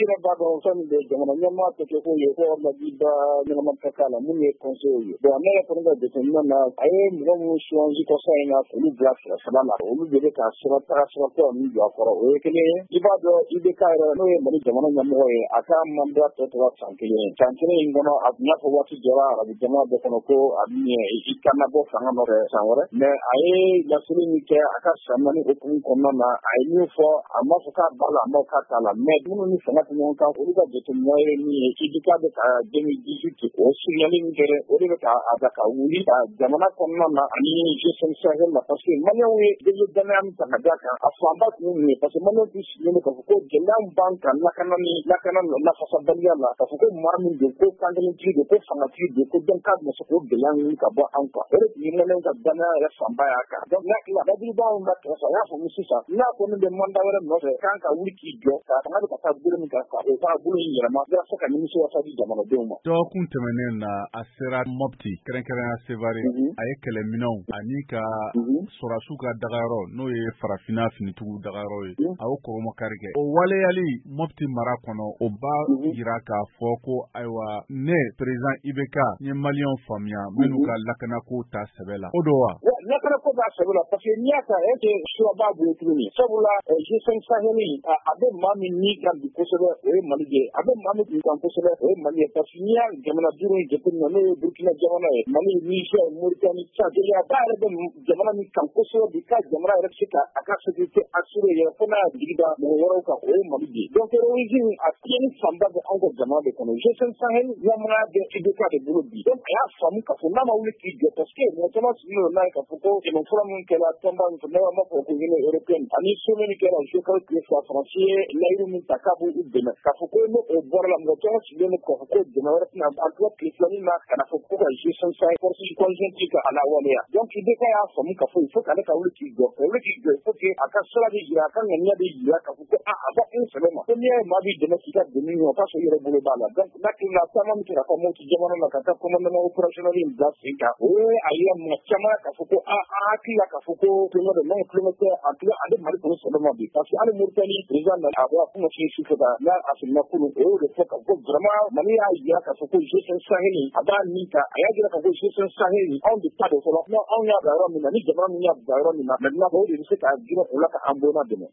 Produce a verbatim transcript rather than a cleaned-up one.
fana b'a dɔn fɛn min bɛ jamana ɲɛmaa tɛ kɛ ko ye ko Madiba ɲɛnama tɛ k'a la mun ye conseil ye bon ne yɛrɛ fana ka jateminɛ na a ye mɔgɔ minnu choisi kɔsa in na olu bila sira saba la olu de bɛ ka sira taga sira tɔ min jɔ a kɔrɔ o ye kelen ye i b'a dɔn I B K yɛrɛ n'o ye Mali jamana ɲɛmɔgɔ ye a ka mandat tɔ tora san kelen san kelen in kɔnɔ a tun y'a fɔ waati jɔra arabu jamana bɛɛ kɔnɔ ko a bɛ i kana bɔ fanga nɔfɛ san wɛrɛ mais a ye laseli min kɛ a ka san naani hukumu kɔnɔna na a ye min fɔ a ma fɔ k'a b'a la a ma k'a t'a la mais minnu ni fanga tɛ ɲɔgɔn kan olu ka jateminɛ ye min ye I B K bɛ ka deux mille dix-huit o signali min kɛ o de bɛ ka a ta ka wuli ka jamana kɔnɔna na ani G cinq Sahel la parce que maliyɛnw ye déjà danaya min ta ka d'a kan a fanba tun ye nin ye parce que maliyɛnw tun sigilen don k'a fɔ ko gɛlɛya min b'an kan lakana ni lakana lafasabaliya la k'a fɔ ko mara min don ko kankelentigi don ko fangatigi don ko dɔn k'a bɛna se k'o gɛlɛya ɲini ka bɔ an kan o de tun ye maliyɛnw ka danaya yɛrɛ fanba y'a kan donc n'a tila Madiba min b'a kɛrɛfɛ a y'a faamu sisan n'a ko ne bɛ mandat wɛrɛ nɔfɛ kan ka wuli k'i jɔ ka fanga bɛ ka taa bolo min kan ka o taa bolo in yɛlɛma walasa ka nimisiwasa di jamanadenw ma. Dɔgɔkun tɛmɛnen na a sera Mopti kɛrɛnkɛrɛnya Sevare a ye kɛlɛminɛw ani ka sɔrasiw ka dagayɔrɔ n'o ye farafinna finitigiw dagayɔrɔ ye a y'o kɔgɔmakari kɛ o waleyali Mopti mara kɔnɔ o b'a yira k'a fɔ ko ayiwa ne président I B K n ye maliyɛnw faamuya minnu ka lakanako ta sɛbɛ la o don wa? Lakanako b'a sɛbɛ la parce que n'i y'a ta est ce que choix b'a bolo tuguni sabula G cinq Sahel a bɛ maa min ni kan bi kosɛbɛ o ye Mali de ye a bɛ maa min kun kan kosɛbɛ o ye Mali ye parce que n'i y'a jamana duuru in jateminɛ n'o ye Burkina jamana ye Mali Niger Mauritanie Tchad gɛlɛyaba yɛrɛ bɛ jamana min kan kosɛbɛ bi ka jamana yɛrɛ bɛ se ka a ka sécurité assurer yɛrɛ fo n'a y'a jigi da mɔgɔ wɛrɛw kan o ye Mali de ye donc terrorisme a tiɲɛni fanba bɛ anw ka jamana de kɔnɔ G cinq Sahel ɲɛmɔgɔya bɛ I B K de bolo bi donc a y'a faamu k'a fɔ n'a ma wuli k'i jɔ parce que mɔgɔ caman sigilen don n'a ye k'a fɔ ko kɛmɛ fura min kɛra tɔnba min fɛ ne b'a fɔ ko Union européenne ani sommet min kɛra Jokal tile fila Faransi ye layiru min ta k'a b'u dɛmɛ k'a fɔ ko n'o bɔra la mɔgɔ caman sigilen don k'a fɔ ko jamana wɛrɛ tɛna en tout cas tile filanin na ka na fɔ ko ka G cinq Sahel force conjointe ka a lawaleya donc I B K y'a faamu k'a fɔ il faut k'ale ka wuli k'i jɔ ka wuli k'i jɔ il faut que a ka sira de jira a ka ŋaniya de jira k'a fɔ ko a a bɔ un sɛbɛ ma ko n'i ye maa b'i dɛmɛ k'i ka dɛmɛ ɲɔgɔn k'a sɔrɔ i yɛrɛ bolo b'a la donc n'akili la caman min kɛ ka fɔ Mopti jamana na ka taa commandement opérationnel in bila sen kan o ye a yira mɔgɔ caman k'a fɔ ko a a hakili la k'a fɔ ko tulonkɛ de non tulonkɛ tɛ en tout cas ale Mali kɔni sɛbɛ ma bi parce que hali Mauritanie président na a bɔra kuma fi sufɛ ka n'a a filima kunun o y'o de fɔ ka fɔ vraiment Mali y'a jira k'a fɔ ko G cinq Sahel a b'a min ta a y'a jira k'a fɔ G cinq Sahel anw de ta de fɔlɔ non anw y'a bila yɔrɔ min na ni jamana min y'a bila yɔrɔ min na maintenant o de bɛ se k'a jira o la ka an bonna dɛmɛ